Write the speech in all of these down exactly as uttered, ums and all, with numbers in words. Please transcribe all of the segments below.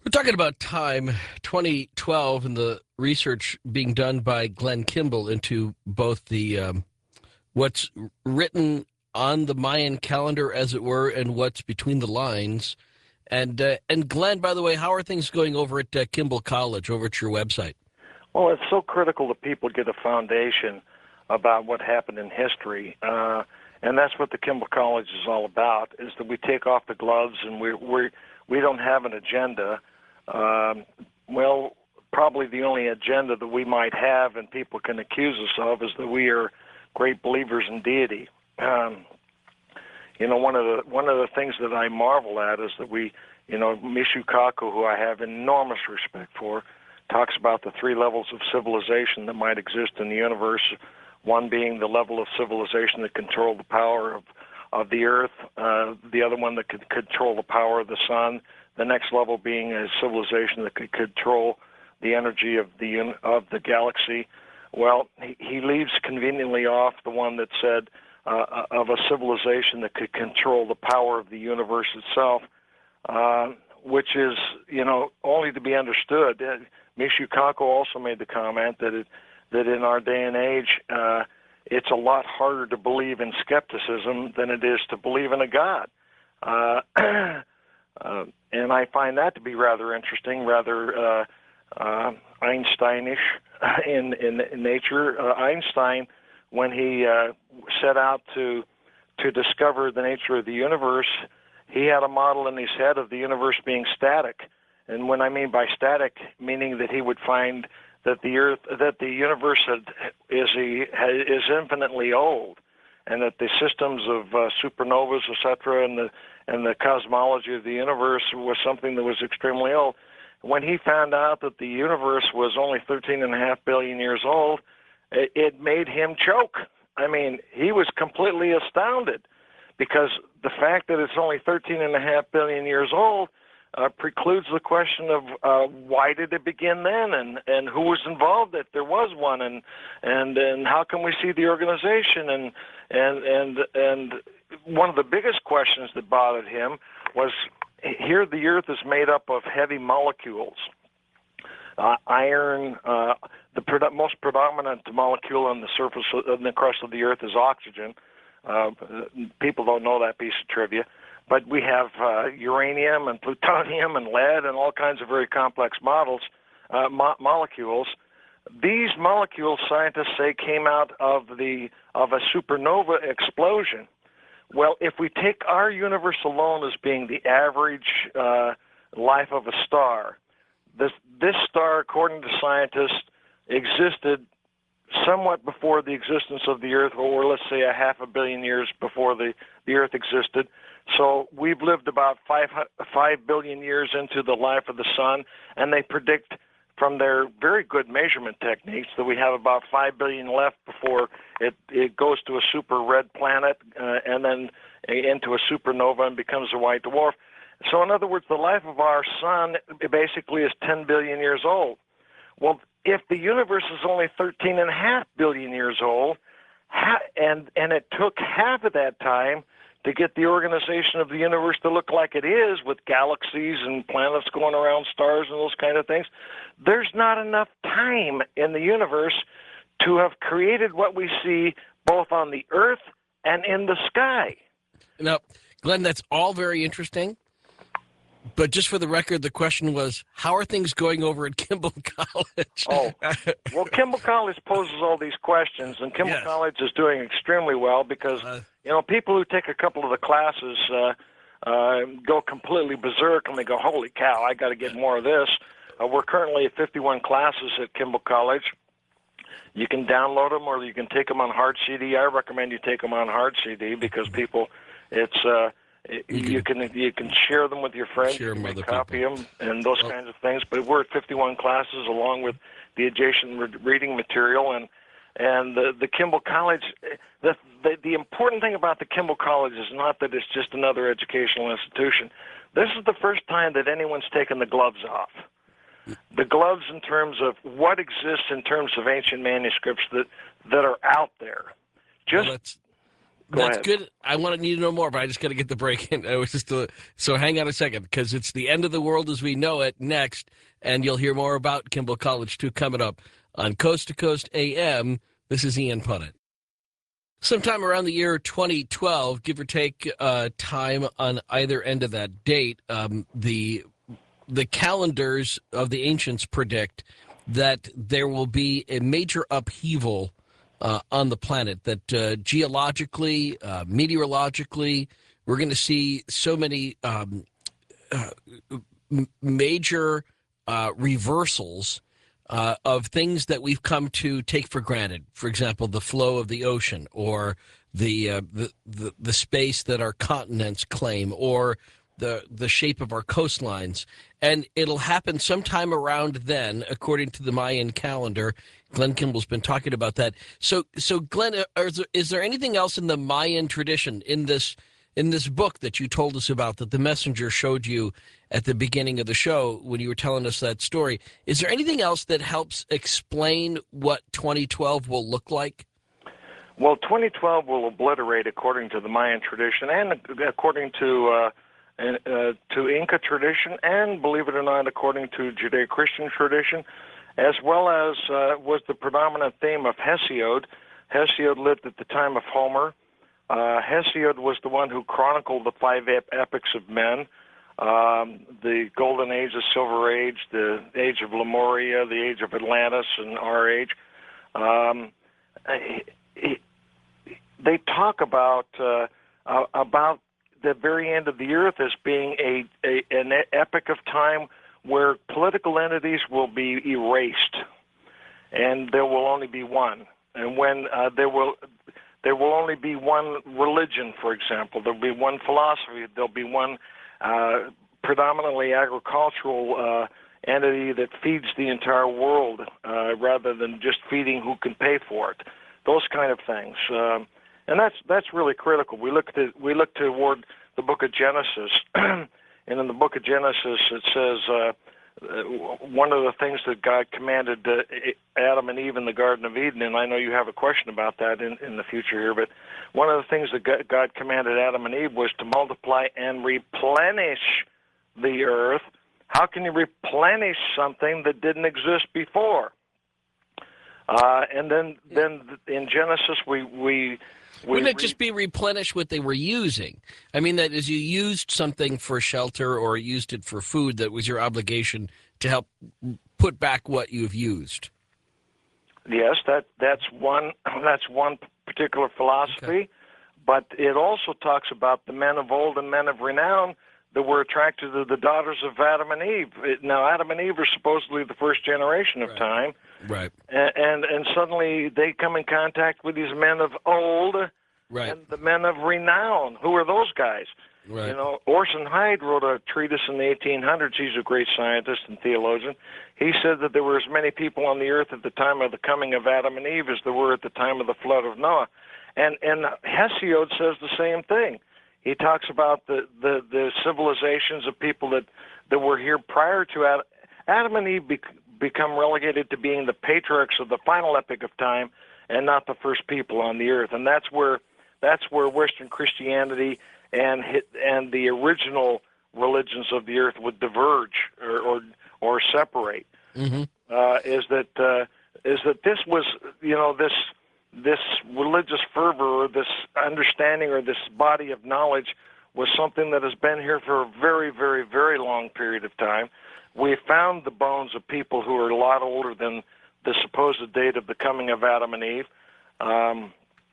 We're talking about time twenty twelve and the research being done by Glenn Kimball into both the um, what's written on the Mayan calendar, as it were, and what's between the lines. And uh, and Glenn, by the way, how are things going over at uh, Kimball College, over at your website? Well, it's so critical that people get a foundation about what happened in history, uh, and that's what the Kimball College is all about. Is that we take off the gloves and we we we don't have an agenda. Um, well, probably the only agenda that we might have, and people can accuse us of, is that we are great believers in deity. Um, you know, one of the one of the things that I marvel at is that we, you know, Michio Kaku, who I have enormous respect for, talks about the three levels of civilization that might exist in the universe. One being the level of civilization that control the power of of the earth, uh, the other one that could control the power of the sun. The next level being a civilization that could control the energy of the of the galaxy. Well, he, he leaves conveniently off the one that said uh, of a civilization that could control the power of the universe itself, uh, which is, you know, only to be understood. Uh, Michio Kaku also made the comment that it, that in our day and age, uh, it's a lot harder to believe in skepticism than it is to believe in a God. Uh, uh, and I find that to be rather interesting, rather uh, uh, Einsteinish in, in, in nature. Uh, Einstein, when he uh, set out to to discover the nature of the universe, he had a model in his head of the universe being static. And when I mean by static, meaning that he would find that the earth, that the universe had, is a, is infinitely old, and that the systems of uh, supernovas, et cetera, and the and the cosmology of the universe was something that was extremely old. When he found out that the universe was only thirteen and a half billion years old, it, it made him choke. I mean, he was completely astounded, because the fact that it's only thirteen and a half billion years old uh, precludes the question of uh, why did it begin then, and, and who was involved if there was one, and and and how can we see the organization, and and and and one of the biggest questions that bothered him was, here the earth is made up of heavy molecules. Uh, iron, uh, the produ- most predominant molecule on the surface, on the crust of the earth is oxygen. Uh, people don't know that piece of trivia. But we have uh, uranium and plutonium and lead and all kinds of very complex models, uh, mo- molecules. These molecules, scientists say, came out of the of a supernova explosion. Well, if we take our universe alone as being the average uh, life of a star, this this star, according to scientists, existed somewhat before the existence of the Earth, or let's say a half a billion years before the, the Earth existed. So we've lived about five, five billion years into the life of the sun, and they predict from their very good measurement techniques that we have about five billion left before it, it goes to a super red planet uh, and then into a supernova and becomes a white dwarf. So in other words, the life of our sun basically is ten billion years old. Well, if the universe is only thirteen and a half billion years old, and, and it took half of that time to get the organization of the universe to look like it is, with galaxies and planets going around stars and those kind of things, there's not enough time in the universe to have created what we see both on the earth and in the sky. Now, Glenn, that's all very interesting. But just for the record, the question was, how are things going over at Kimball College? Oh, well, Kimball College poses all these questions, and Kimball Yes. College is doing extremely well because, Uh, you know, people who take a couple of the classes uh, uh, go completely berserk, and they go, holy cow, I got to get more of this. Uh, we're currently at fifty-one classes at Kimball College. You can download them or you can take them on hard C D. I recommend you take them on hard C D because people, it's... Uh, You, you can you can share them with your friends, Share you them can with other copy people. them, and those Well, kinds of things. But we're at fifty-one classes along with the adjacent re- reading material, and and the, the Kimball College. The, the the important thing about the Kimball College is not that it's just another educational institution. This is the first time that anyone's taken the gloves off. The gloves in terms of what exists in terms of ancient manuscripts that that are out there. Just well, that's Go that's ahead. good. I want to need to know more, but I just got to get the break in. I was just uh, so hang on a second, because it's the end of the world as we know it next, and you'll hear more about Kimball College too coming up on Coast to Coast A M. This is Ian Punnett. Sometime around the year twenty twelve, give or take uh, time on either end of that date, um, the the calendars of the ancients predict that there will be a major upheaval uh, on the planet, that uh, geologically, uh, meteorologically, we're going to see so many um, uh, m- major uh, reversals uh, of things that we've come to take for granted. For example, the flow of the ocean, or the uh, the, the the space that our continents claim, or the the shape of our coastlines. And it'll happen sometime around then, according to the Mayan calendar. Glenn Kimball's been talking about that. So, so Glenn, is there, is there anything else in the Mayan tradition, in this in this book that you told us about, that the messenger showed you at the beginning of the show when you were telling us that story? Is there anything else that helps explain what twenty twelve will look like? Well, twenty twelve will obliterate, according to the Mayan tradition, and according to uh, uh, to Inca tradition, and believe it or not, according to Judeo-Christian tradition, as well as uh, was the predominant theme of Hesiod. Hesiod lived at the time of Homer. Uh, Hesiod was the one who chronicled the five ep- epics of men, um, the Golden Age, the Silver Age, the Age of Lemuria, the Age of Atlantis, and our age. Um, he, he, they talk about uh, uh, about the very end of the earth as being a, a an epoch of time where political entities will be erased, and there will only be one. And when uh, there will there will only be one religion, for example, there'll be one philosophy, there'll be one uh, predominantly agricultural uh, entity that feeds the entire world, uh, rather than just feeding who can pay for it. Those kind of things. Um, And that's that's really critical. We look to we look toward the Book of Genesis, and in the Book of Genesis it says uh, one of the things that God commanded uh, Adam and Eve in the Garden of Eden. And I know you have a question about that in, in the future here, but one of the things that God commanded Adam and Eve was to multiply and replenish the earth. How can you replenish something that didn't exist before? Uh, and then then in Genesis we we. We Wouldn't it re- just be replenish what they were using? I mean, that is, you used something for shelter or used it for food, that was your obligation to help put back what you've used. Yes, that that's one that's one particular philosophy, okay. But it also talks about the men of old and men of renown that were attracted to the daughters of Adam and Eve. It, now, Adam and Eve are supposedly the first generation of right. time. Right. And, and and suddenly they come in contact with these men of old, right. and the men of renown. Who are those guys? Right. You know, Orson Hyde wrote a treatise in the eighteen hundreds. He's a great scientist and theologian. He said that there were as many people on the earth at the time of the coming of Adam and Eve as there were at the time of the flood of Noah. And and Hesiod says the same thing. He talks about the, the, the civilizations of people that, that were here prior to Adam. Adam and Eve be, become relegated to being the patriarchs of the final epoch of time and not the first people on the earth. And that's where that's where Western Christianity and and the original religions of the earth would diverge or or, or separate. Mm-hmm. Uh, is that uh, is that this was you know this this religious fervor or this understanding or this body of knowledge was something that has been here for a very very very long period of time. We found the bones of people who are a lot older than the supposed date of the coming of Adam and Eve. Um,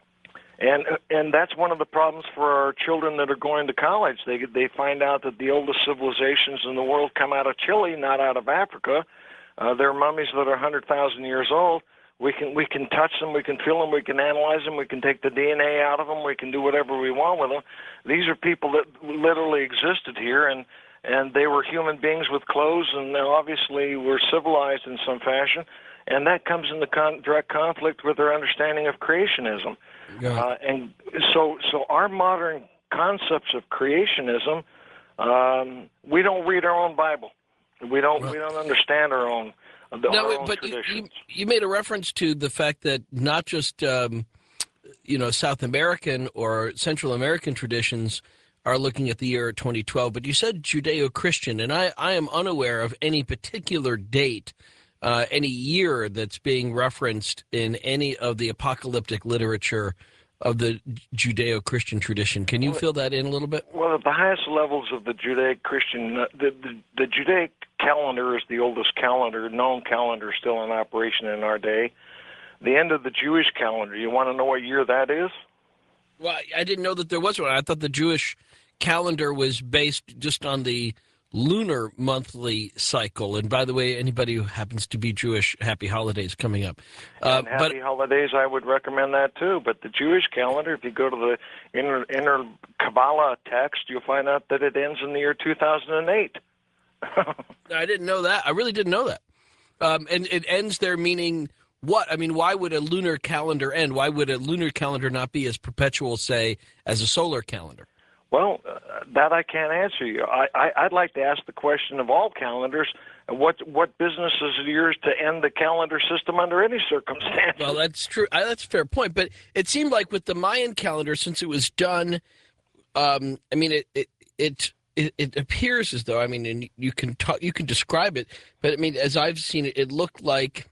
and and that's one of the problems for our children that are going to college. They they find out that the oldest civilizations in the world come out of Chile, not out of Africa. Uh, they're mummies that are one hundred thousand years old. We can we can touch them, we can feel them, we can analyze them, we can take the D N A out of them, we can do whatever we want with them. These are people that literally existed here, and and they were human beings with clothes, and they obviously were civilized in some fashion, and that comes into con- direct conflict with their understanding of creationism. Yeah. Uh, and so, so our modern concepts of creationism, um, we don't read our own Bible. We don't. Well, we don't understand our own. The, no, our own but traditions. You, you made a reference to the fact that not just um, you know, South American or Central American traditions are looking at the year twenty twelve. But you said Judeo-Christian, and I, I am unaware of any particular date, uh, any year that's being referenced in any of the apocalyptic literature of the Judeo-Christian tradition. Can you Well, fill that in a little bit? Well, at the highest levels of the Judaic-Christian, uh, the, the, the Judaic calendar is the oldest calendar, known calendar still in operation in our day. The end of the Jewish calendar, you want to know what year that is? Well, I didn't know that there was one. I thought the Jewish calendar was based just on the lunar monthly cycle. And by the way, anybody who happens to be Jewish, happy holidays coming up. Uh, and happy but, holidays, I would recommend that too. But the Jewish calendar, if you go to the inner, inner Kabbalah text, you'll find out that it ends in the year two thousand eight. I didn't know that. I really didn't know that. Um, and it ends there meaning what? I mean, why would a lunar calendar end? Why would a lunar calendar not be as perpetual, say, as a solar calendar? Well, uh, that I can't answer you. I, I, I'd like to ask the question of all calendars: what what business is it yours to end the calendar system under any circumstance? Well, that's true. I, that's a fair point. But it seemed like with the Mayan calendar, since it was done, um, I mean, it it it. It, it appears as though, I mean, and you can talk, you can describe it, but I mean, as I've seen it, it looked like,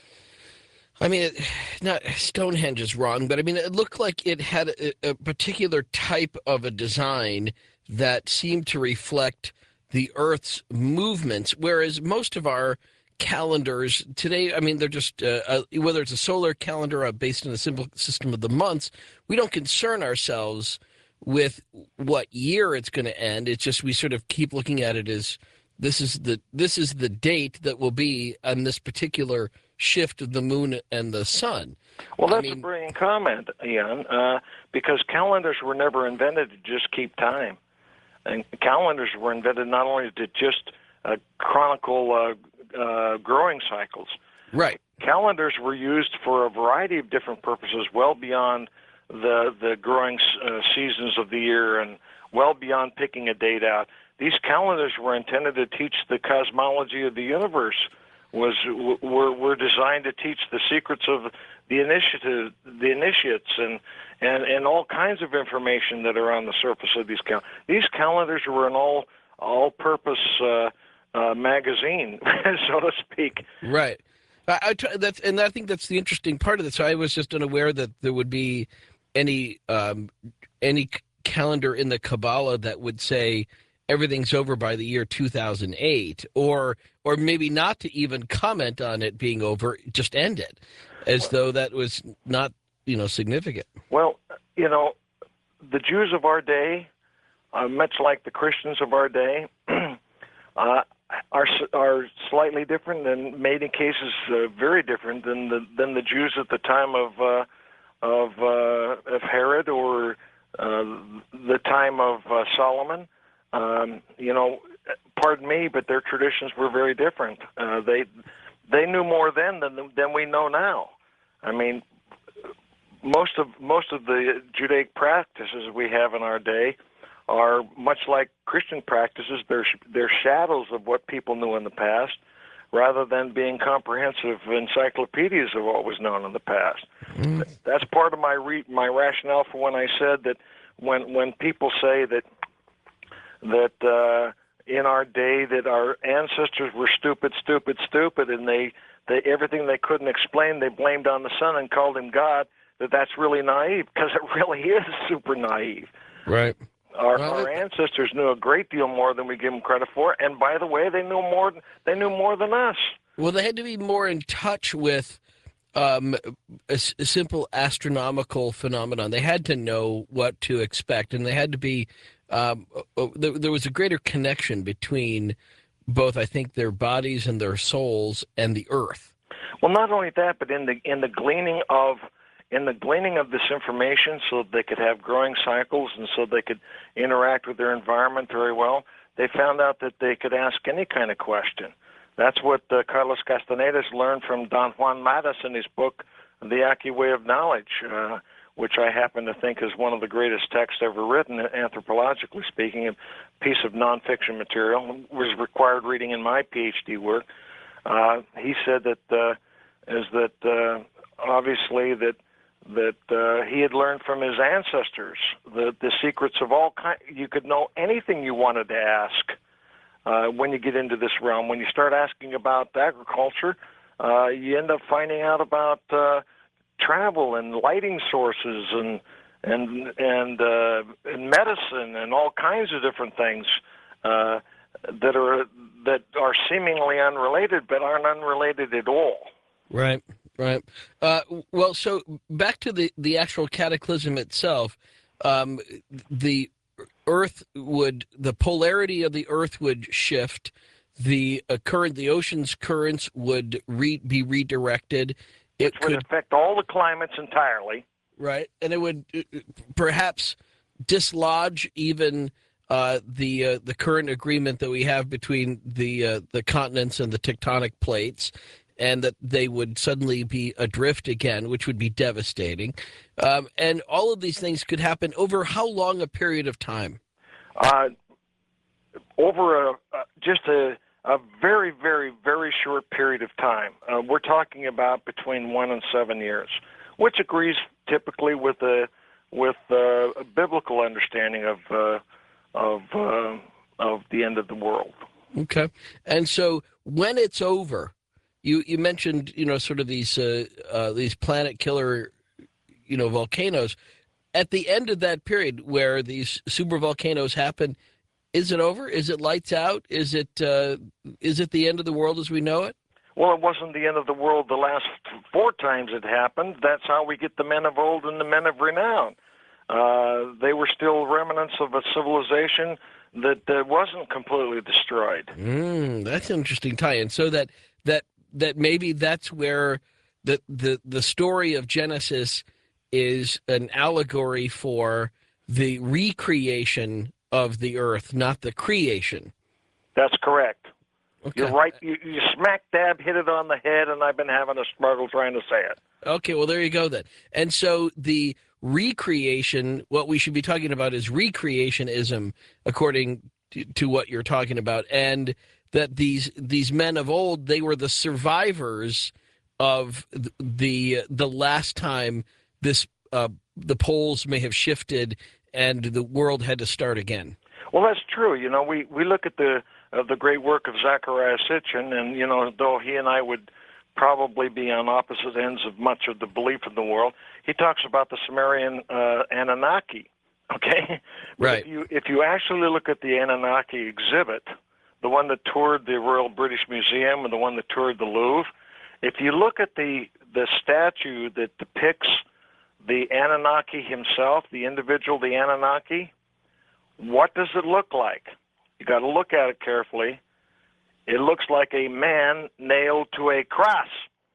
I mean, it, not Stonehenge is wrong, but I mean, it looked like it had a, a particular type of a design that seemed to reflect the Earth's movements, whereas most of our calendars today, I mean, they're just, uh, uh, whether it's a solar calendar or based on a simple system of the months, we don't concern ourselves with what year it's going to end. It's just we sort of keep looking at it as this is the this is the date that will be on this particular shift of the moon and the sun. Well, that's I mean, a brilliant comment, Ian, uh, because calendars were never invented to just keep time. And calendars were invented not only to just uh, chronicle uh, uh, growing cycles. right. Calendars were used for a variety of different purposes, well beyond the the growing uh, seasons of the year and well beyond picking a date out. These calendars were intended to teach the cosmology of the universe, was were were designed to teach the secrets of the initiative, the initiates, and and and all kinds of information that are on the surface of these calendars. These calendars were an all all purpose uh, uh, magazine, so to speak. Right. I, I try, that's and I think that's the interesting part of this. I was just unaware that there would be any um, any calendar in the Kabbalah that would say everything's over by the year two thousand eight, or or maybe not to even comment on it being over, just end it, as though that was not, you know, significant. Well, you know, the Jews of our day, uh, much like the Christians of our day, uh, are are slightly different, and many cases uh, very different than the than the Jews at the time of uh, of uh, of Herod or uh, the time of uh, Solomon. Um, you know, pardon me, but their traditions were very different. Uh, they they knew more then than than we know now. I mean, most of most of the Judaic practices we have in our day are much like Christian practices. They're they're shadows of what people knew in the past, rather than being comprehensive encyclopedias of what was known in the past. Mm. That's part of my re- my rationale for when I said that when when people say that that uh, in our day that our ancestors were stupid, stupid, stupid, and they, they everything they couldn't explain they blamed on the sun and called him God, that that's really naive, because it really is super naive. Right. Our, well, our ancestors knew a great deal more than we give them credit for, and by the way, they knew more. They knew more than us. Well, they had to be more in touch with um, a, a simple astronomical phenomenon. They had to know what to expect, and they had to be. Um, there, there was a greater connection between both, I think, their bodies and their souls and the earth. Well, not only that, but in the in the gleaning of. in the gleaning of this information so that they could have growing cycles and so they could interact with their environment very well, they found out that they could ask any kind of question. That's what uh, Carlos Castaneda's learned from Don Juan Matus in his book, The Yaqui Way of Knowledge, uh, which I happen to think is one of the greatest texts ever written, anthropologically speaking, a piece of nonfiction material. It was required reading in my PhD work. Uh, he said that uh, is that uh, obviously that that uh, he had learned from his ancestors, the the secrets of all kind. You could know anything you wanted to ask uh, when you get into this realm. When you start asking about agriculture, uh, you end up finding out about uh, travel and lighting sources and and and, uh, and medicine and all kinds of different things uh, that are that are seemingly unrelated, but aren't unrelated at all. Right. Right. Uh, well, so back to the, the actual cataclysm itself, um, the Earth would, the polarity of the Earth would shift. The uh, current, the ocean's currents would re, be redirected. It Which would could affect all the climates entirely. Right, and it would uh, perhaps dislodge even uh, the uh, the current agreement that we have between the uh, the continents and the tectonic plates, and that they would suddenly be adrift again, which would be devastating. Um, and all of these things could happen over how long a period of time? Uh, over a uh, just a a very, very, very short period of time. Uh, we're talking about between one and seven years, which agrees typically with a with uh, a biblical understanding of uh, of uh, of the end of the world. Okay, and so when it's over. You you mentioned, you know, sort of these uh, uh, these planet killer, you know, volcanoes. At the end of that period where these super volcanoes happen, is it over? Is it lights out? Is it uh, is it the end of the world as we know it? Well, it wasn't the end of the world the last four times it happened. That's how we get the men of old and the men of renown. Uh, they were still remnants of a civilization that uh, wasn't completely destroyed. Mm, that's an interesting tie-in. So that that. that maybe that's where the, the the story of Genesis is an allegory for the recreation of the earth, not the creation. That's correct. Okay. You're right. You, you smack dab hit it on the head, and I've been having a struggle trying to say it. Okay, well, there you go then. And so the recreation, what we should be talking about is recreationism, according to, to what you're talking about. And that these these men of old, they were the survivors of the the last time this uh, the poles may have shifted and the world had to start again. Well, that's true. You know, we, we look at the uh, the great work of Zecharia Sitchin, and you know, though he and I would probably be on opposite ends of much of the belief in the world, he talks about the Sumerian uh, Anunnaki. Okay, right. If you if you actually look at the Anunnaki exhibit, the one that toured the Royal British Museum and the one that toured the Louvre, if you look at the, the statue that depicts the Anunnaki himself, the individual, the Anunnaki, what does it look like? You got to look at it carefully. It looks like a man nailed to a cross.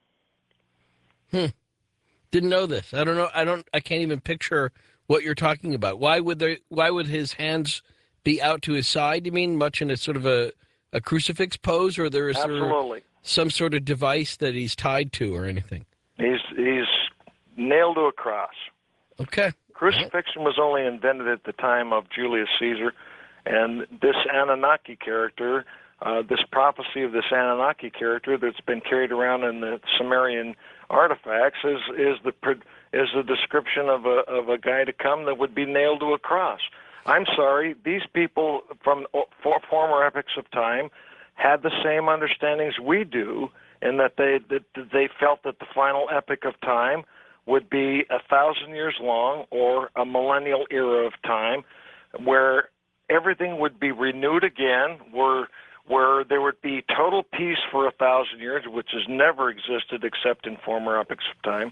Hmm. Didn't know this. I don't know. I don't. I can't even picture what you're talking about. Why would there? Why would his hands be out to his side, you mean, much in a sort of a, a crucifix pose, or there is Absolutely. There some sort of device that he's tied to or anything? He's he's nailed to a cross. Okay. Crucifixion was only invented at the time of Julius Caesar, and this Anunnaki character, uh, this prophecy of this Anunnaki character that's been carried around in the Sumerian artifacts is is the is the description of a of a guy to come that would be nailed to a cross. I'm sorry, these people from for former epochs of time had the same understandings we do, in that they that they felt that the final epoch of time would be a thousand years long or a millennial era of time, where everything would be renewed again, where where there would be total peace for a thousand years, which has never existed except in former epochs of time,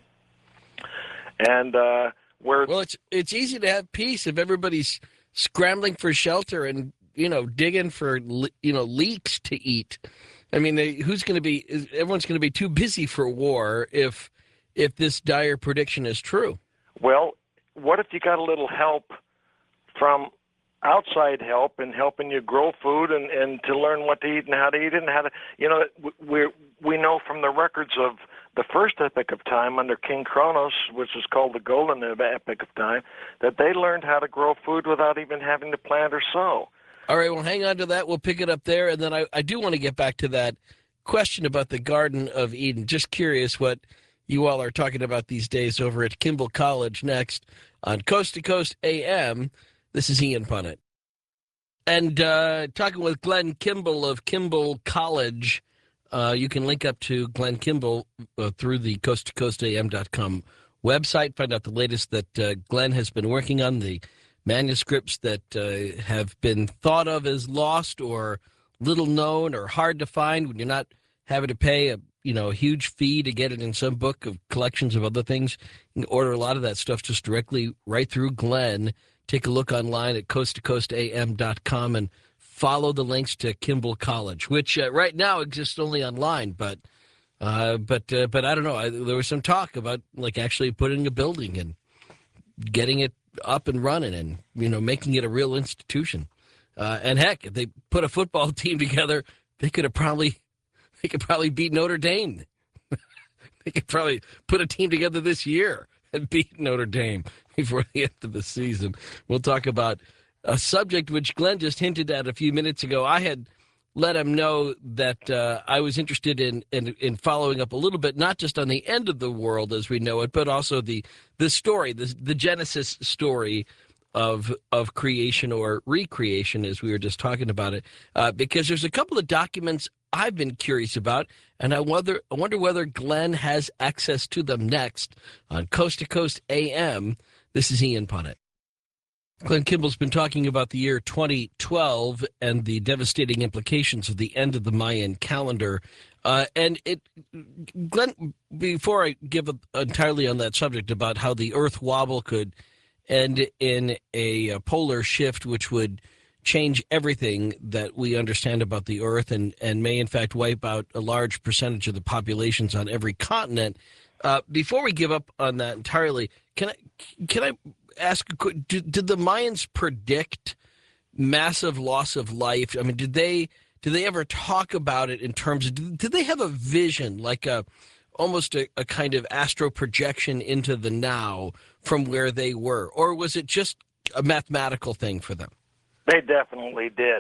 and uh, where well, it's it's easy to have peace if everybody's scrambling for shelter and, you know, digging for, you know, leeks to eat. I mean, they, who's going to be? Everyone's going to be too busy for war if if this dire prediction is true. Well, what if you got a little help from outside help in helping you grow food and, and to learn what to eat and how to eat it and how to, you know, we we know from the records of the first epoch of time under King Kronos, which is called the golden epoch of time, that they learned how to grow food without even having to plant or sow. All right, well, hang on to that. We'll pick it up there. And then I, I do want to get back to that question about the Garden of Eden. Just curious what you all are talking about these days over at Kimball College next on Coast to Coast A M. This is Ian Punnett. And uh, talking with Glenn Kimball of Kimball College. Uh, you can link up to Glenn Kimball uh, through the coast to coast A M dot com website. Find out the latest that uh, Glenn has been working on, the manuscripts that uh, have been thought of as lost or little known or hard to find when you're not having to pay a you know a huge fee to get it in some book of collections of other things. You can order a lot of that stuff just directly right through Glenn. Take a look online at coast to coast A M dot com and follow the links to Kimball College, which uh, right now exists only online. But uh, but uh, but I don't know. I, there was some talk about like actually putting a building and getting it up and running, and you know making it a real institution. Uh, and heck, if they put a football team together, they could have probably they could probably beat Notre Dame. They could probably put a team together this year and beat Notre Dame before the end of the season. We'll talk about a subject which Glenn just hinted at a few minutes ago. I had let him know that uh, I was interested in, in in following up a little bit, not just on the end of the world as we know it, but also the the story, the, the Genesis story of of creation or recreation, as we were just talking about it, uh, because there's a couple of documents I've been curious about, and I wonder I wonder whether Glenn has access to them next on Coast to Coast A M. This is Ian Punnett. Glenn Kimball's been talking about the year twenty twelve and the devastating implications of the end of the Mayan calendar. Uh, and it, Glenn, before I give up entirely on that subject about how the Earth wobble could end in a, a polar shift, which would change everything that we understand about the Earth and, and may, in fact, wipe out a large percentage of the populations on every continent. Uh, before we give up on that entirely, can I can I ask, did, did the Mayans predict massive loss of life? I mean, did they did they ever talk about it in terms of, did, did they have a vision, like a almost a, a kind of astro projection into the now from where they were? Or was it just a mathematical thing for them? They definitely did.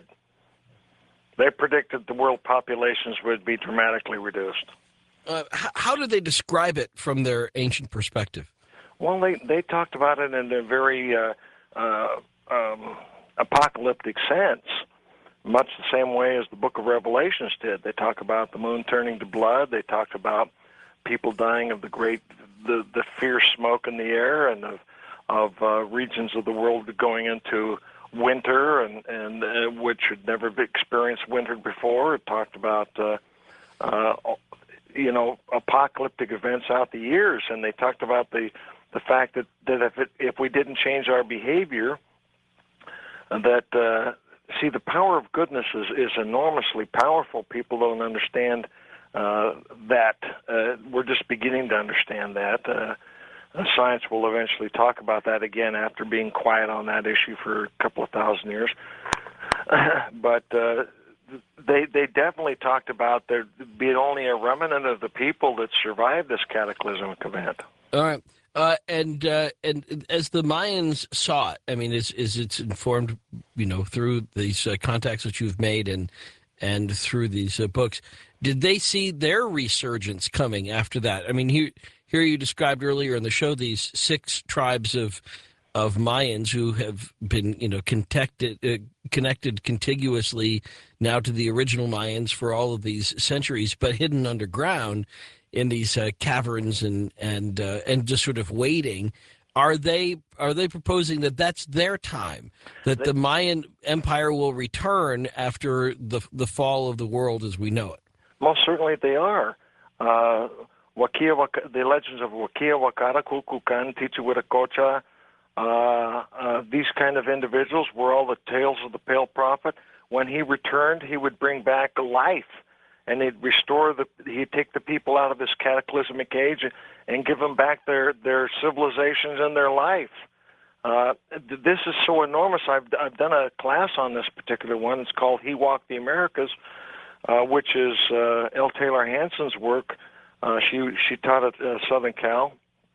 They predicted the world populations would be dramatically reduced. Uh, how, how do they describe it from their ancient perspective? Well, they, they talked about it in a very uh, uh, um, apocalyptic sense, much the same way as the book of Revelations did. They talk about the moon turning to blood. They talked about people dying of the great, the, the fierce smoke in the air, and of, of uh, regions of the world going into winter, and, and uh, which had never experienced winter before. It talked about uh, uh, you know, apocalyptic events out the years, and they talked about the the fact that, that if it, if we didn't change our behavior, that uh, see the power of goodness is, is enormously powerful. People don't understand uh, that. Uh, we're just beginning to understand that. Uh, science will eventually talk about that again after being quiet on that issue for a couple of thousand years. but uh, They they definitely talked about there being only a remnant of the people that survived this cataclysmic event. All right, uh, and uh, and as the Mayans saw it, I mean, is is it's informed, you know, through these uh, contacts that you've made and and through these uh, books. Did they see their resurgence coming after that? I mean, here here you described earlier in the show these six tribes of of Mayans who have been, you know, connected, uh, connected contiguously now to the original Mayans for all of these centuries, but hidden underground in these uh, caverns and and uh, and just sort of waiting. Are they are they proposing that that's their time, that the Mayan Empire will return after the the fall of the world as we know it? Most certainly they are. Uh, Wakia, the legends of Wakia, Wakara, Kukulkan, Tichiwiracocha, Uh, uh, these kind of individuals were all the tales of the Pale Prophet. When he returned, he would bring back life, and he'd restore the. He'd take the people out of this cataclysmic age and, and give them back their their civilizations and their life. Uh, this is so enormous. I've I've done a class on this particular one. It's called He Walked the Americas, uh, which is uh, L. Taylor Hanson's work. Uh, she she taught at uh, Southern Cal.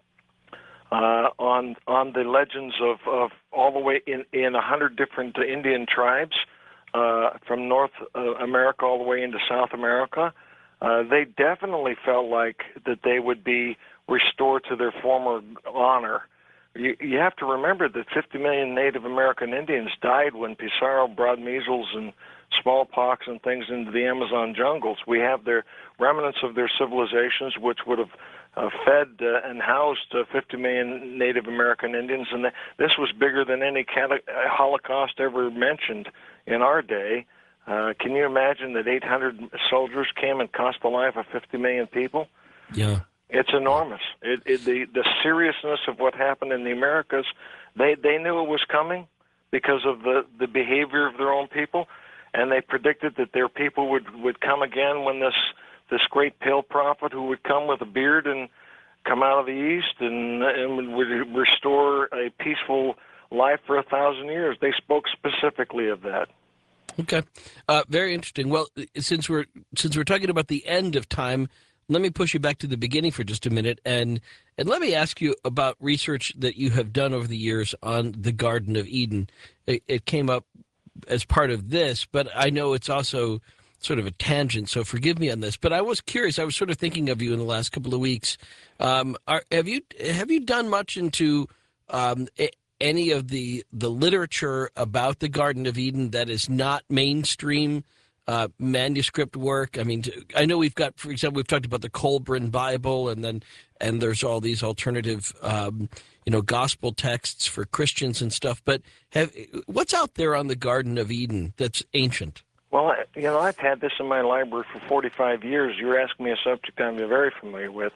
Uh, on on the legends of, of all the way in in a hundred different Indian tribes, uh, from North uh, America all the way into South America, uh, they definitely felt like that they would be restored to their former honor. You, you have to remember that fifty million Native American Indians died when Pizarro brought measles and smallpox and things into the Amazon jungles. We have their remnants of their civilizations, which would have uh, fed uh, and housed uh, fifty million Native American Indians, and th- this was bigger than any cata- Holocaust ever mentioned in our day. Uh, can you imagine that eight hundred soldiers came and cost the life of fifty million people? Yeah. It's enormous. It, it, the, the seriousness of what happened in the Americas, they, they knew it was coming because of the, the behavior of their own people, and they predicted that their people would, would come again when this, this great pale prophet who would come with a beard and come out of the east and, and would restore a peaceful life for a thousand years. They spoke specifically of that. Okay, uh, very interesting. Well, since we're since we're talking about the end of time, let me push you back to the beginning for just a minute, and and let me ask you about research that you have done over the years on the Garden of Eden. It, it came up as part of this, but I know it's also sort of a tangent, so forgive me on this. But I was curious. I was sort of thinking of you in the last couple of weeks. Um, are, have you have you done much into um, any of the the literature about the Garden of Eden that is not mainstream uh, manuscript work? I mean, I know we've got, for example, we've talked about the Colburn Bible, and then and there's all these alternative, um, you know, gospel texts for Christians and stuff. But have what's out there on the Garden of Eden that's ancient? Well, you know, I've had this in my library for forty-five years. You're asking me a subject I'm very familiar with.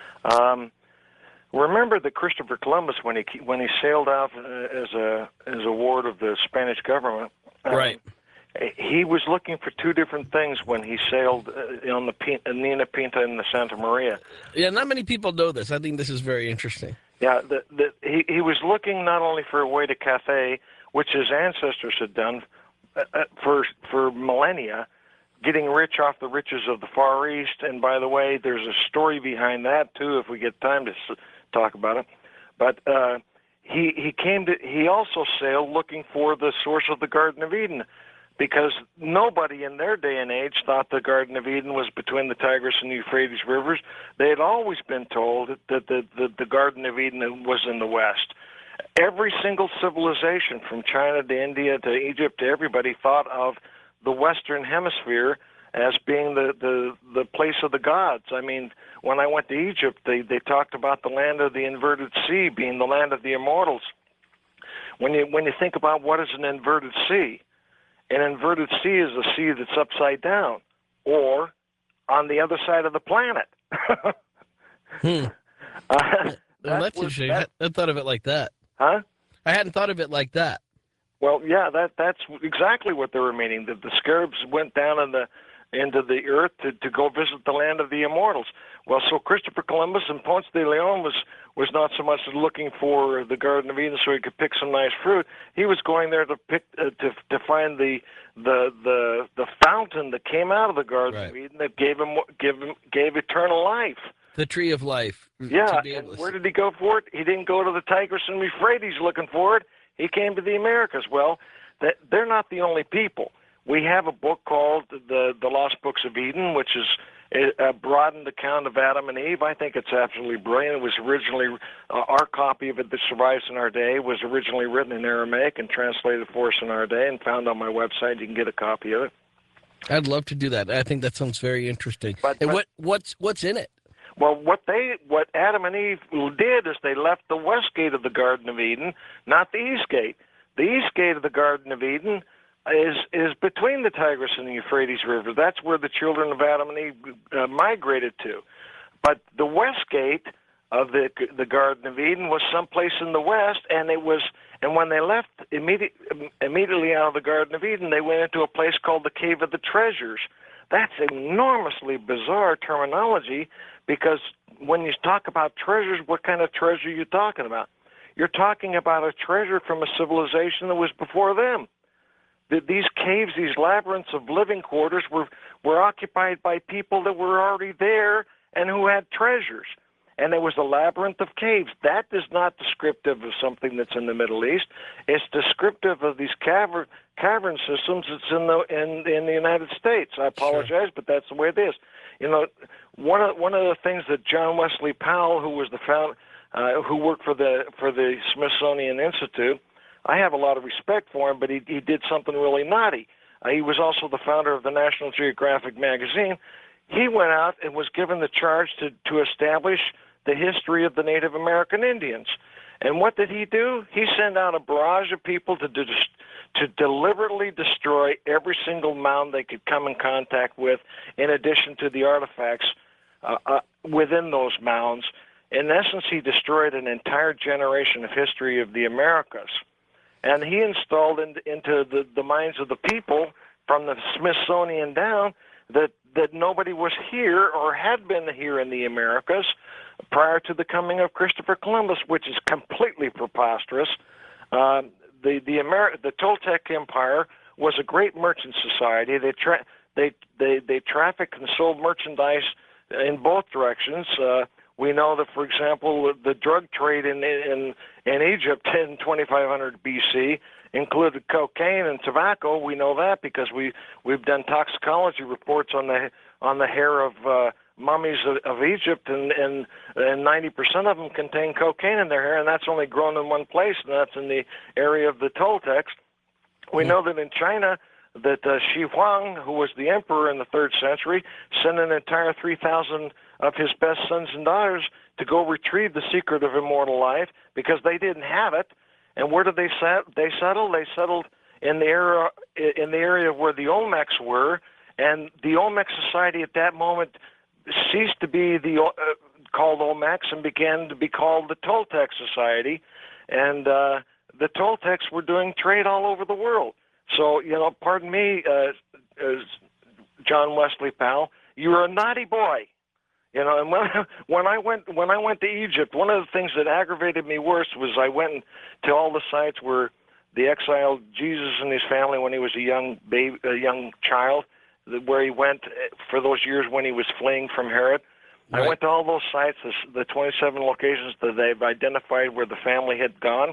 Um, Remember that Christopher Columbus, when he when he sailed out uh, as a as a ward of the Spanish government, um, Right? He was looking for two different things when he sailed uh, on the P- Nina Pinta and the Santa Maria. Yeah, not many people know this. I think this is very interesting. Yeah, the, the, he he was looking not only for a way to Cathay, which his ancestors had done uh, for for millennia, getting rich off the riches of the Far East. And by the way, there's a story behind that too, if we get time to talk about it. But uh, he he came to he also sailed looking for the source of the Garden of Eden, because nobody in their day and age thought the Garden of Eden was between the Tigris and Euphrates rivers. They had always been told that the, the, the Garden of Eden was in the west. Every single civilization, from China to India to Egypt to everybody, thought of the Western Hemisphere as being the, the, the place of the gods. I mean, when I went to Egypt, they, they talked about the land of the inverted sea being the land of the immortals. When you when you think about what is an inverted sea, an inverted sea is a sea that's upside down, or on the other side of the planet. hmm. uh, Well, that that's was, interesting. that, I hadn't thought of it like that. Huh? I hadn't thought of it like that. Well, yeah, that that's exactly what they were meaning. That the scarabs went down in the into the earth to, to go visit the land of the immortals. Well, so Christopher Columbus and Ponce de Leon was was not so much looking for the Garden of Eden so he could pick some nice fruit. He was going there to pick uh, to to find the the the the fountain that came out of the Garden Right. of Eden that gave him give him gave eternal life. The tree of life. Yeah, to be able and to where see. did he go for it? He didn't go to the Tigris and Euphrates looking for it. He came to the Americas. Well, that they're not the only people. We have a book called the the Lost Books of Eden, which is a broadened account of Adam and Eve. I think it's absolutely brilliant. It was originally uh, our copy of it that survives in our day was originally written in Aramaic and translated for us in our day, and found on my website. You can get a copy of it. I'd love to do that. I think that sounds very interesting. But, and but, what what's what's in it? Well, what they, what Adam and Eve did is they left the west gate of the Garden of Eden, not the east gate. The east gate of the Garden of Eden is is between the Tigris and the Euphrates River. That's where the children of Adam and Eve uh, migrated to. But the west gate of the the Garden of Eden was someplace in the west, and it was. And when they left immediate, immediately out of the Garden of Eden, they went into a place called the Cave of the Treasures. That's enormously bizarre terminology, because when you talk about treasures, what kind of treasure are you talking about? You're talking about a treasure from a civilization that was before them. These caves, these labyrinths of living quarters were, were occupied by people that were already there and who had treasures. And it was a labyrinth of caves. That is not descriptive of something that's in the Middle East. It's descriptive of these caver- cavern systems. It's in the in in the United States. I apologize, sure. but that's the way it is. You know, one of one of the things that John Wesley Powell, who was the found, uh, who worked for the for the Smithsonian Institute, I have a lot of respect for him, but he he did something really naughty. Uh, he was also the founder of the National Geographic magazine. He went out and was given the charge to to establish the history of the Native American Indians. And what did he do? He sent out a barrage of people to do, to deliberately destroy every single mound they could come in contact with, in addition to the artifacts uh, uh, within those mounds. In essence, he destroyed an entire generation of history of the Americas. And he installed in, into the, the minds of the people from the Smithsonian down that, that nobody was here or had been here in the Americas prior to the coming of Christopher Columbus, which is completely preposterous. Uh, the the, Ameri- the Toltec Empire was a great merchant society. They tra- they they they trafficked and sold merchandise in both directions. Uh, we know that, for example, the drug trade in in in Egypt in twenty-five hundred B C included cocaine and tobacco. We know that because we we've done toxicology reports on the on the hair of uh, mummies of, of Egypt, and, and and ninety percent of them contain cocaine in their hair, and that's only grown in one place, and that's in the area of the Toltecs. We know that in China, that uh, Shi Huang, who was the emperor in the third century, sent an entire three thousand of his best sons and daughters to go retrieve the secret of immortal life because they didn't have it. And where did they set? They settled. They settled in the area in the area where the Olmecs were, and the Olmec society at that moment ceased to be the uh, called Olmecs and began to be called the Toltec Society, and uh, the Toltecs were doing trade all over the world. So, you know, pardon me, uh, uh, John Wesley Powell, you were a naughty boy. You know, and when when I went when I went to Egypt, one of the things that aggravated me worse was I went to all the sites where the exiled Jesus and his family, when he was a young baby, a young child, where he went for those years when he was fleeing from Herod. Right. I went to all those sites, the twenty-seven locations that they've identified where the family had gone.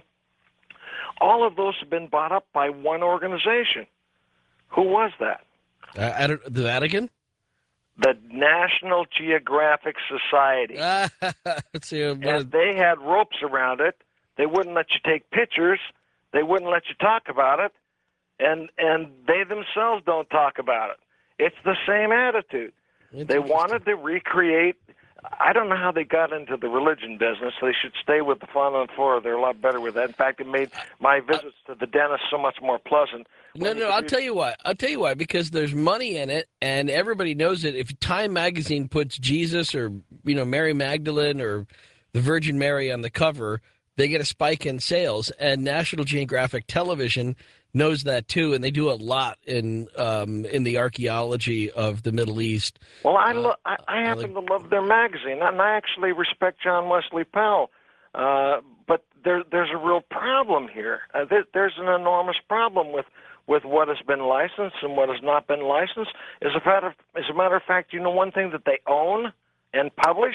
All of those have been bought up by one organization. Who was that? Uh, I don't, the Vatican? The National Geographic Society. Uh, see, uh, and they had ropes around it. They wouldn't let you take pictures. They wouldn't let you talk about it. And and they themselves don't talk about it. It's the same attitude. They wanted to recreate. I don't know how they got into the religion business. They should stay with the fauna and flora. They're a lot better with that. In fact, it made my visits to the dentist so much more pleasant. No, no, I'll tell you why. I'll tell you why. Because there's money in it, and everybody knows it. If Time magazine puts Jesus or, you know, Mary Magdalene or the Virgin Mary on the cover, they get a spike in sales. And National Geographic Television knows that too, and they do a lot in um, in the archaeology of the Middle East. Well, I lo- I, I happen uh, to love their magazine, and I actually respect John Wesley Powell. Uh, but there, there's a real problem here. Uh, there, there's an enormous problem with, with what has been licensed and what has not been licensed. As a matter of, as a matter of fact, you know one thing that they own and publish?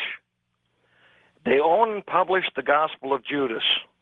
They own and publish the Gospel of Judas.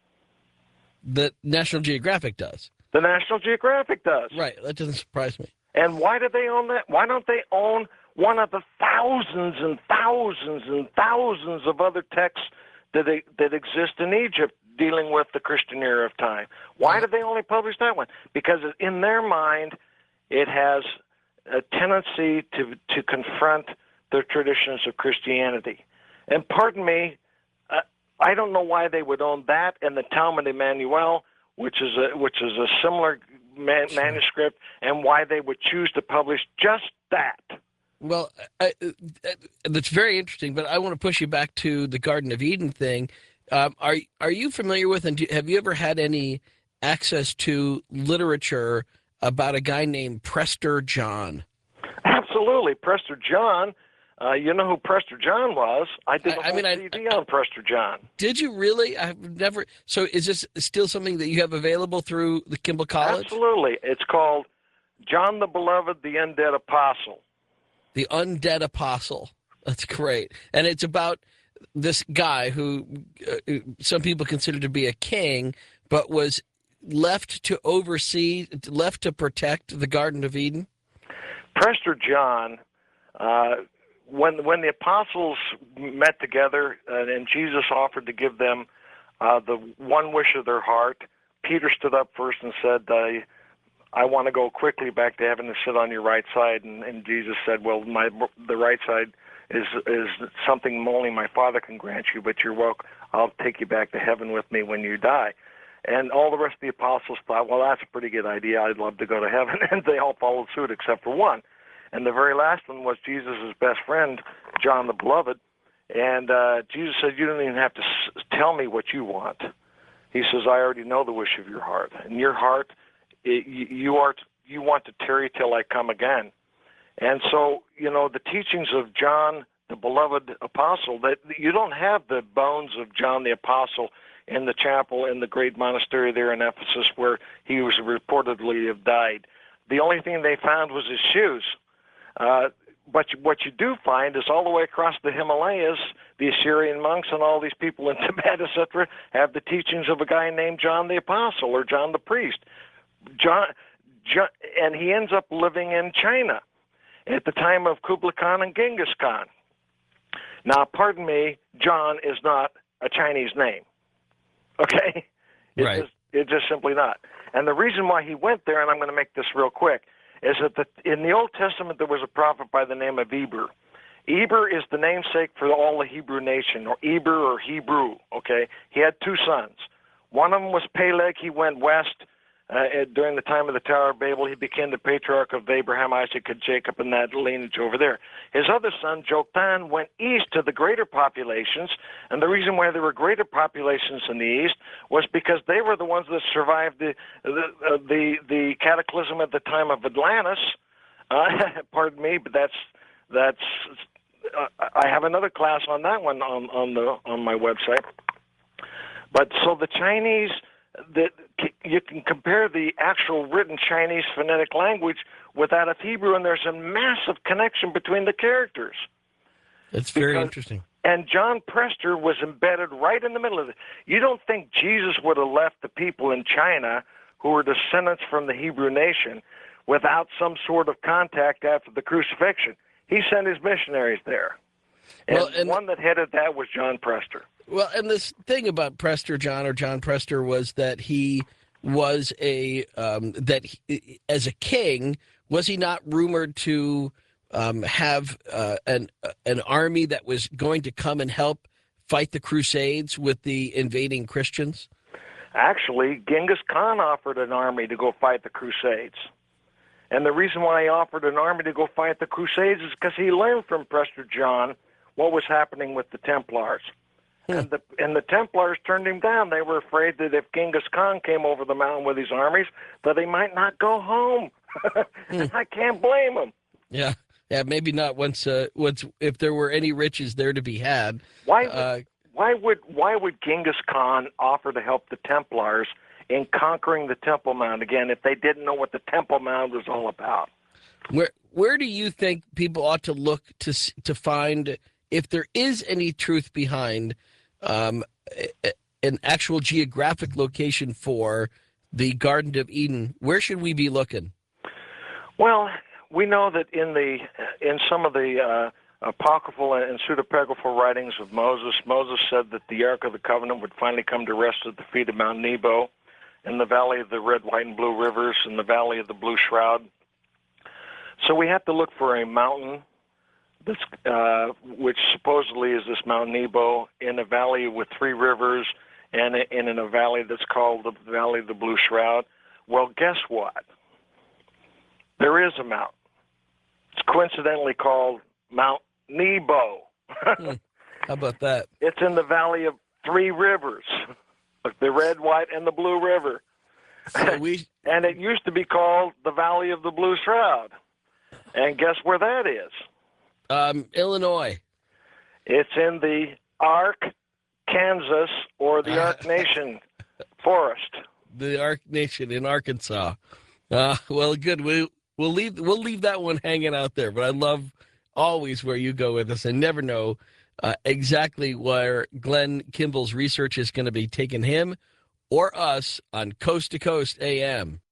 The National Geographic does. The National Geographic does. Right. That doesn't surprise me. And why do they own that? Why don't they own one of the thousands and thousands and thousands of other texts that they, that exist in Egypt dealing with the Christian era of time? Why do they only publish that one? Because in their mind, it has a tendency to to confront the traditions of Christianity. And pardon me, uh, I don't know why they would own that and the Talmud Emmanuel, which is a which is a similar man, manuscript, and why they would choose to publish just that. Well, I, I, that's very interesting, but I want to push you back to the Garden of Eden thing. Um, are are you familiar with, and do, have you ever had any access to literature about a guy named Prester John? Absolutely, Prester John. Uh, you know who Prester John was? I did a I, I whole mean, C D I, on Prester John. Did you really? I've never. So, is this still something that you have available through the Kimball College? Absolutely. It's called John the Beloved, the Undead Apostle. The Undead Apostle. That's great, and it's about this guy who uh, some people consider to be a king, but was left to oversee, left to protect the Garden of Eden? Prester John, uh, when when the apostles met together uh, and Jesus offered to give them uh, the one wish of their heart, Peter stood up first and said, uh, I want to go quickly back to heaven and sit on your right side. And, and Jesus said, well, my the right side is is something only my Father can grant you, but you're welcome. I'll take you back to heaven with me when you die. And all the rest of the apostles thought, well, that's a pretty good idea. I'd love to go to heaven. And they all followed suit except for one. And the very last one was Jesus' best friend, John the Beloved. And uh, Jesus said, you don't even have to s- tell me what you want. He says, I already know the wish of your heart. And your heart, it, you, you are you want to tarry till I come again. And so, you know, the teachings of John the Beloved Apostle, that you don't have the bones of John the Apostle in the chapel in the great monastery there in Ephesus where he was reportedly have died. The only thing they found was his shoes. Uh, but you, what you do find is all the way across the Himalayas, the Assyrian monks and all these people in Tibet, et cetera, have the teachings of a guy named John the Apostle or John the Priest. John, John, and he ends up living in China at the time of Kublai Khan and Genghis Khan. Now, pardon me, John is not a Chinese name. Okay? It's Right. Just, it's just simply not. And the reason why he went there, and I'm going to make this real quick, is that the, in the Old Testament there was a prophet by the name of Eber. Eber is the namesake for all the Hebrew nation, or Eber or Hebrew, okay? He had two sons. One of them was Peleg. He went west uh, during the time of the Tower of Babel. He became the patriarch of Abraham, Isaac, and Jacob, and that lineage over there. His other son, Joktan, went east to the greater populations, and the reason why there were greater populations in the east was because they were the ones that survived the the uh, the, the cataclysm at the time of Atlantis. Uh, pardon me, but that's that's. Uh, I have another class on that one on on the on my website. But so the Chinese, that you can compare the actual written Chinese phonetic language with that of Hebrew, and there's a massive connection between the characters. That's very Because- interesting. And John Prester was embedded right in the middle of it. You don't think Jesus would have left the people in China who were descendants from the Hebrew nation without some sort of contact after the crucifixion. He sent his missionaries there. And, Well, and- the one that headed that was John Prester. Well, and this thing about Prester John or John Prester was that he was a um, that he, as a king, was he not rumored to um, have uh, an an army that was going to come and help fight the Crusades with the invading Christians? Actually, Genghis Khan offered an army to go fight the Crusades. And the reason why he offered an army to go fight the Crusades is because he learned from Prester John what was happening with the Templars. And the and the Templars turned him down. They were afraid that if Genghis Khan came over the mountain with his armies, that they might not go home. And I can't blame them. Yeah, yeah, maybe not once. Uh, once if there were any riches there to be had. Why would, Uh, why would why would Genghis Khan offer to help the Templars in conquering the Temple Mount again if they didn't know what the Temple Mount was all about? Where where do you think people ought to look to s- to find if there is any truth behind um, a- a- an actual geographic location for the Garden of Eden? Where should we be looking? Well, we know that in the in some of the uh, apocryphal and pseudepigraphal writings of Moses, Moses said that the Ark of the Covenant would finally come to rest at the feet of Mount Nebo, in the valley of the red, white, and blue rivers, in the valley of the blue shroud. So we have to look for a mountain that's uh, which supposedly is this Mount Nebo in a valley with three rivers, and, and in a valley that's called the Valley of the Blue Shroud. Well, guess what? There is a mountain. It's coincidentally called Mount Nebo. How about that? It's in the valley of three rivers, the red, white, and the blue river. So we And it used to be called the Valley of the Blue Shroud. And guess where that is? um, Illinois. It's in the Ark, Kansas, or the Ark Nation forest. The Ark Nation in Arkansas. Uh, well, good. We we'll leave we'll leave that one hanging out there. But I love always where you go with this. I never know uh, exactly where Glenn Kimball's research is going to be taking him, or us on Coast to Coast A M.